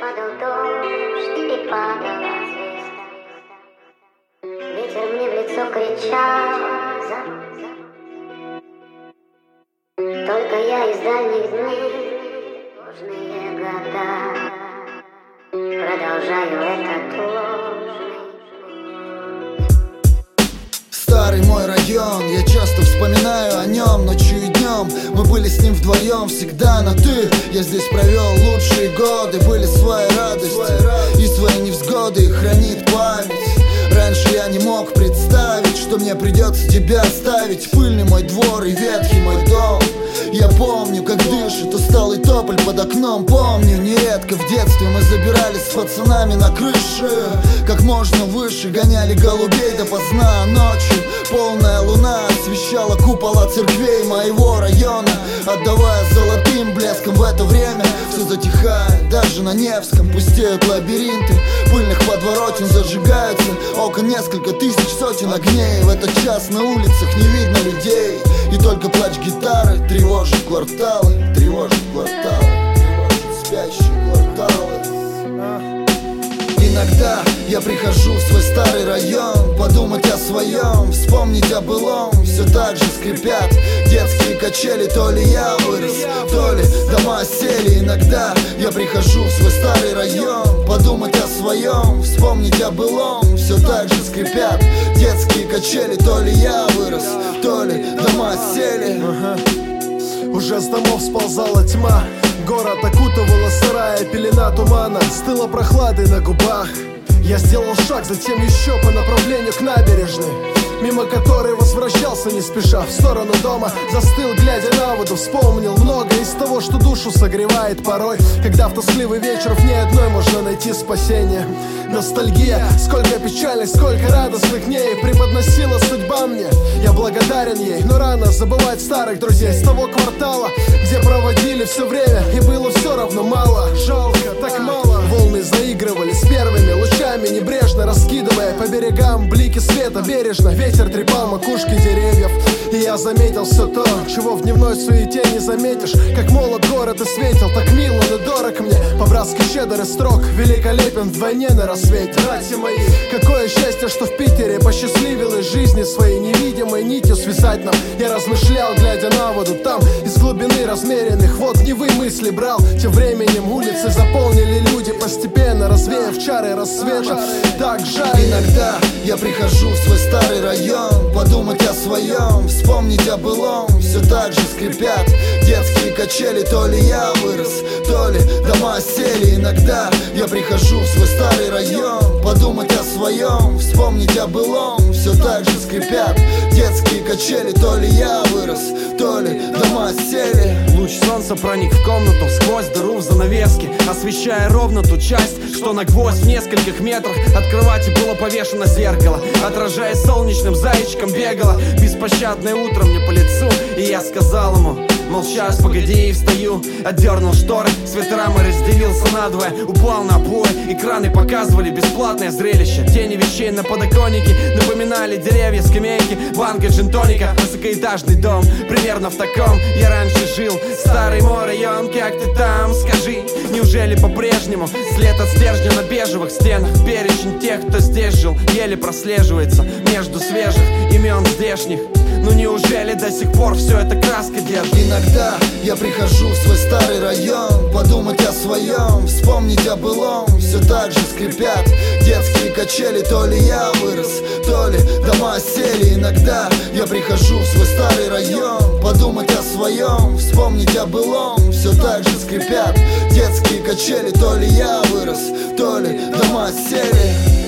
Падал дождь и падала звезда. Ветер мне в лицо кричал: только я из дальних дней, ложные года, продолжаю этот ложный. Старый мой район, я часто вспоминаю о нем ночью и днем. Мы были с ним вдвоем, всегда на «ты». Я здесь провел лучшие годы, были свои радости и свои невзгоды, хранит память. Раньше я не мог представить, что мне придется тебя оставить. Пыльный мой двор и ветхий мой дом. Я помню, как дышит усталый тополь под окном. Помню, нередко в детстве мы забирались с пацанами на крыши, как можно выше гоняли голубей допоздна. Ночью полная луна освещала купола церквей моего района, отдавая золотым блеском. В это время все затихает, даже на Невском пустеют лабиринты пыльных подворотен, зажигаются окон несколько тысяч сотен огней. В этот час на улицах не видно людей, и только плач гитары тревожит кварталы, тревожит кварталы, тревожит спящие кварталы. Иногда я прихожу в свой старый район, подумать о своем, вспомнить о былом. Все так же скрипят детские качели, то ли я вырос, то ли дома сели. Иногда я прихожу в свой старый район, подумать о своем, вспомнить о былом. Все так же скрипят детские качели, то ли я вырос, то ли дома сели. Уже с домов сползала тьма, город окутывала сырая пелена тумана, стыла прохладой на губах. Я сделал шаг, затем еще по направлению к набережной, мимо которой возвращался не спеша в сторону дома. Застыл, глядя на воду, вспомнил многое из того, что душу согревает порой, когда в тоскливый вечер в ней одной можно найти спасение. Ностальгия, сколько печальных, сколько радостных дней преподносила судьба мне. Я благодарен ей, но рано забывать старых друзей с того квартала, где проводили все время, и было все равно мало. Жалко, так мало. Волны заигрывали с первыми лучами, небрежно раскидывая по берегам блики света бережно. Ветер трепал макушки деревьев, и я заметил все то, чего в дневной суете не заметишь. Как молод город и светил, так мил он и дорог мне. По-братски щедр и строг, великолепен вдвойне на рассвете. Братья мои, какое счастье, что в Питере посчастливилось жизни своей невидимой нитью связать нам. Я размышлял, глядя на воду там, из глубины размеренных вод Невы мысли брал. Тем временем улицы заполнили люди, постепенно развеяв чары рассвета. Так жаль. Иногда я прихожу в свой старый район, подумать о своем, вспомнить о былом. Все так же скрипят детские качели, то ли я вырос, то ли дома сели. Иногда я прихожу в свой старый район, подумать о своем, вспомнить о былом. Все так же скрипят детские качели, то ли я вырос, то ли дома сели. Луч солнца проник в комнату сквозь дыру в занавеске, освещая ровно ту часть, что на гвоздь в нескольких метрах от кровати было повешено зеркало. Отражаясь солнечным зайчиком, бегало беспощадное утро мне по лицу. И я сказал ему: мол, сейчас, погоди, и встаю. Отдернул шторы, свитерами разделился надвое, упал на обои. Экраны показывали бесплатное зрелище. Тени вещей на подоконнике напоминали деревья, скамейки, банка джин-тоника. Высокоэтажный дом, примерно в таком я раньше жил. Старый мой район, как ты там, скажи? Неужели по-прежнему след от стержня на бежевых стенах? Перечень тех, кто здесь жил, еле прослеживается между свежих имен здешних. Ну неужели до сих пор все это краска держит? Иногда я прихожу в свой старый район, подумать о своем, вспомнить о былом. Все так же скрипят детские качели, то ли я вырос, то ли дома сели. Иногда я прихожу в свой старый район, подумать о своем, вспомнить о былом. Все так же скрипят детские качели, то ли я вырос, то ли дома сели.